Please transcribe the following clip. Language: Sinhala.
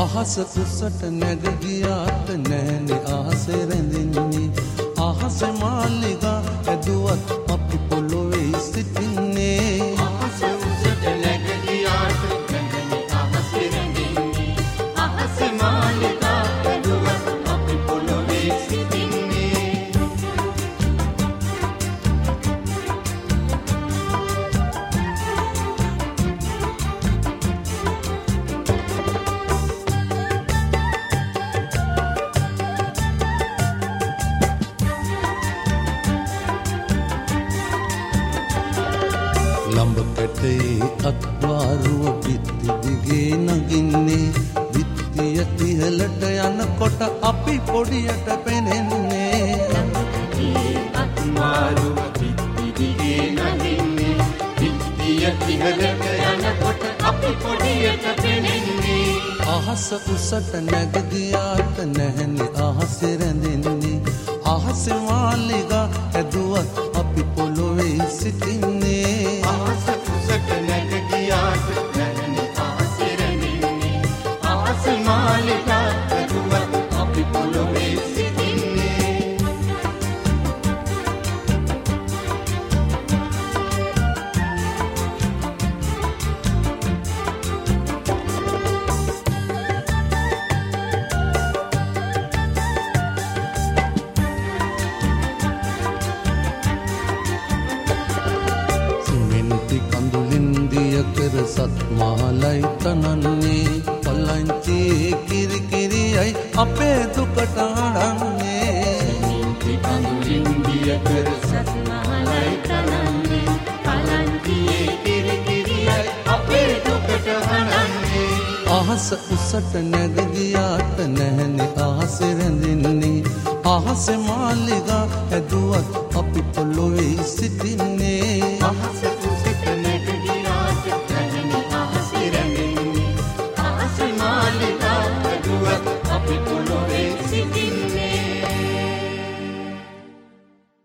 අහස උසට නැග ගියාට නැහැනේ ආසෙ රැඳෙන්නේ අහස මාලිගා ඇදුවත් අපි පොළොවේ සිටින්නේ අහස උසට නැග ගියාට නැහැනේ ආසෙ රැඳෙන්නේ අහස මාලිගා ඇදුවත් අපි පොළොවේ සිටින්නේ ලම්බ කැටේ අත්වාරුව බිත්ති දිගේ නගින්නේ බිත්තිය ඉහළට යනකොට අපි පොඩියට පෙනෙන්නේ අත්වාරුව බිත්ති දිගේ නගින්නේ බිත්තිය ඉහළට යනකොට අපි පොඩියට පෙනෙන්නේ අහස උසට නැග ගියාට නැහැනේ ආසෙ රැඳෙන්නේ අහස මාලිගා ඇදුවත් අපි පොළොවේ සිටින්නේ අහස උසට නැග ගියාට නැහැනේ ආසෙ රැඳෙන්නේ අහස මාලිගා ඇදුවත් අපි පොළොවේ සිටින්නේ කර සත් මහලයි තනන්නේ පලංචියේ කිරි කිරියයි අපේ දුකට අඩන්නේ නින්ති කඳුලින් දිය කර සත් මහලයි තනන්නේ පලංචියේ කිරි කිරියයි අපේ දුකට අඩන්නේ අහස උසට නැග ගියාට නැහැනේ ආසෙ රැඳෙන්නේ අහස මාලිගා ඇදුවත් අපි පොළොවේ සිටින්නේ අහස